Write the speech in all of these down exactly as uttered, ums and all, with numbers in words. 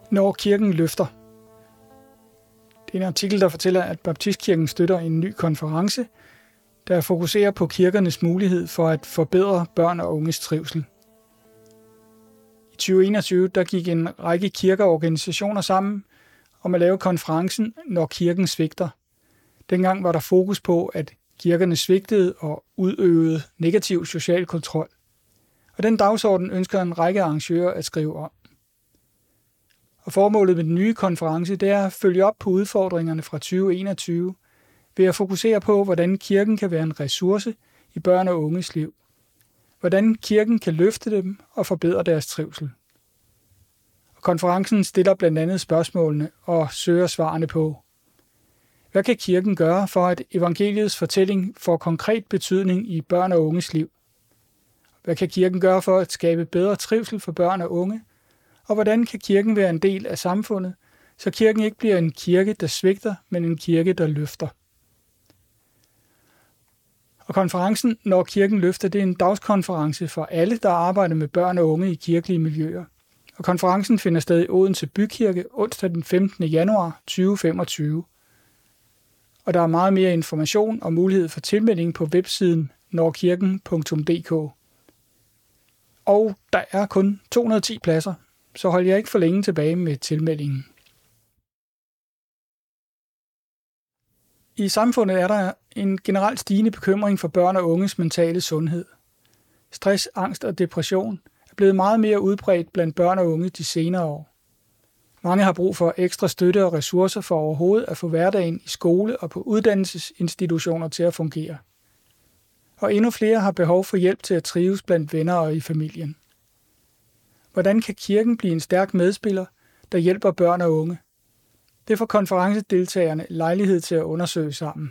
Når kirken løfter. Det er en artikel, der fortæller, at Baptistkirken støtter en ny konference, der fokuserer på kirkernes mulighed for at forbedre børn og unges trivsel. I tyve enogtyve der gik en række kirker og organisationer sammen om at lave konferencen Når kirken svigter. Dengang var der fokus på, at kirkerne svigtede og udøvede negativ social kontrol. Og den dagsorden ønsker en række arrangører at skrive om. Og formålet med den nye konference, det er at følge op på udfordringerne fra tyve enogtyve ved at fokusere på, hvordan kirken kan være en ressource i børn og unges liv. Hvordan kirken kan løfte dem og forbedre deres trivsel. Og konferencen stiller blandt andet spørgsmålene og søger svarene på: hvad kan kirken gøre for, at evangeliets fortælling får konkret betydning i børn og unges liv? Hvad kan kirken gøre for at skabe bedre trivsel for børn og unge? Og hvordan kan kirken være en del af samfundet, så kirken ikke bliver en kirke, der svigter, men en kirke, der løfter? Og konferencen Når kirken løfter, det er en dagskonference for alle, der arbejder med børn og unge i kirkelige miljøer. Og konferencen finder sted i Odense Bykirke onsdag den femtende januar tyve femogtyve. Og der er meget mere information og mulighed for tilmelding på websiden nordkirken punktum d k. Og der er kun to hundrede og ti pladser, så hold jer ikke for længe tilbage med tilmeldingen. I samfundet er der en generelt stigende bekymring for børn og unges mentale sundhed. Stress, angst og depression er blevet meget mere udbredt blandt børn og unge de senere år. Mange har brug for ekstra støtte og ressourcer for overhovedet at få hverdagen i skole og på uddannelsesinstitutioner til at fungere. Og endnu flere har behov for hjælp til at trives blandt venner og i familien. Hvordan kan kirken blive en stærk medspiller, der hjælper børn og unge? Det får konferencedeltagerne lejlighed til at undersøge sammen.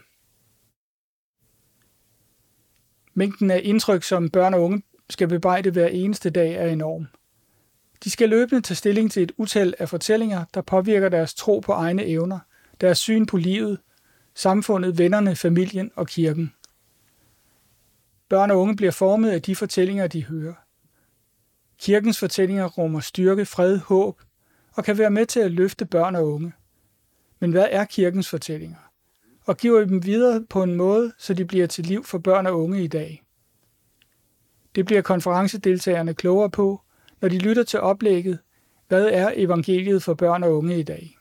Mængden af indtryk, som børn og unge skal bearbejde hver eneste dag, er enorm. De skal løbende tage stilling til et utal af fortællinger, der påvirker deres tro på egne evner, deres syn på livet, samfundet, vennerne, familien og kirken. Børn og unge bliver formet af de fortællinger, de hører. Kirkens fortællinger rummer styrke, fred, håb og kan være med til at løfte børn og unge. Men hvad er kirkens fortællinger? Og giver dem videre på en måde, så de bliver til liv for børn og unge i dag? Det bliver konferencedeltagerne klogere på, når de lytter til oplægget: hvad er evangeliet for børn og unge i dag?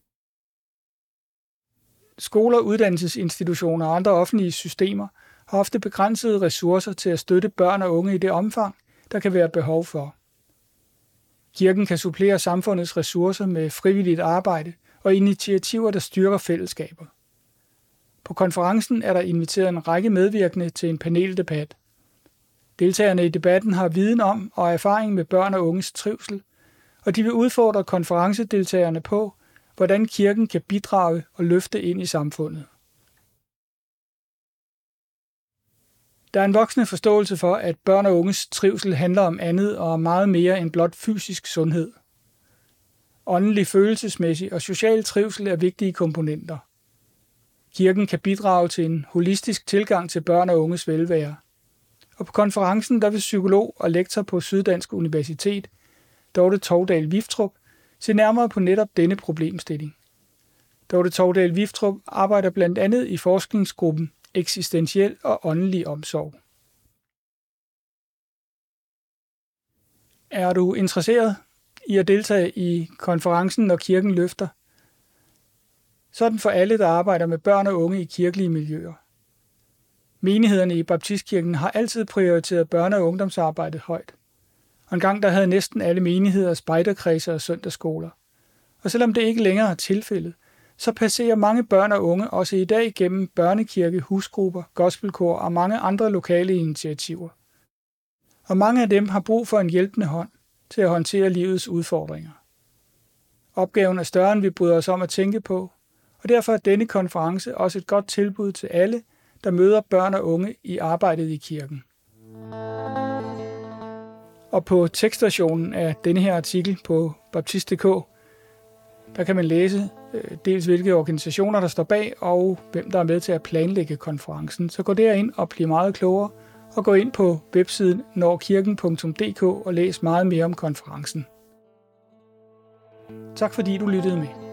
Skoler, uddannelsesinstitutioner og andre offentlige systemer har ofte begrænsede ressourcer til at støtte børn og unge i det omfang, der kan være behov for. Kirken kan supplere samfundets ressourcer med frivilligt arbejde og initiativer, der styrker fællesskaber. På konferencen er der inviteret en række medvirkende til en paneldebat. Deltagerne i debatten har viden om og erfaring med børn og unges trivsel, og de vil udfordre konferencedeltagerne på, hvordan kirken kan bidrage og løfte ind i samfundet. Der er en voksende forståelse for, at børn og unges trivsel handler om andet og meget mere end blot fysisk sundhed. Åndelig, følelsesmæssig og social trivsel er vigtige komponenter. Kirken kan bidrage til en holistisk tilgang til børn og unges velvære. Og på konferencen der vil psykolog og lektor på Syddansk Universitet, Dorte Tovdal Viftrup, se nærmere på netop denne problemstilling. Dorte Tovdal Viftrup arbejder blandt andet i forskningsgruppen Eksistentiel og åndelig omsorg. Er du interesseret i at deltage i konferencen Når kirken løfter? Sådan for alle, der arbejder med børn og unge i kirkelige miljøer. Menighederne i Baptistkirken har altid prioriteret børne- og ungdomsarbejdet højt. Og en gang der havde næsten alle menigheder spejderkredse og søndagsskoler. Og selvom det ikke længere er tilfældet, så passerer mange børn og unge også i dag gennem børnekirke, husgrupper, gospelkor og mange andre lokale initiativer. Og mange af dem har brug for en hjælpende hånd til at håndtere livets udfordringer. Opgaven er større, end vi bryder os om at tænke på, og derfor er denne konference også et godt tilbud til alle, der møder børn og unge i arbejdet i kirken. Og på tekstversionen af denne her artikel på baptist punktum d k, der kan man læse dels hvilke organisationer, der står bag, og hvem der er med til at planlægge konferencen. Så gå derind og bliv meget klogere, og gå ind på websiden nordkirken punktum d k og læs meget mere om konferencen. Tak fordi du lyttede med.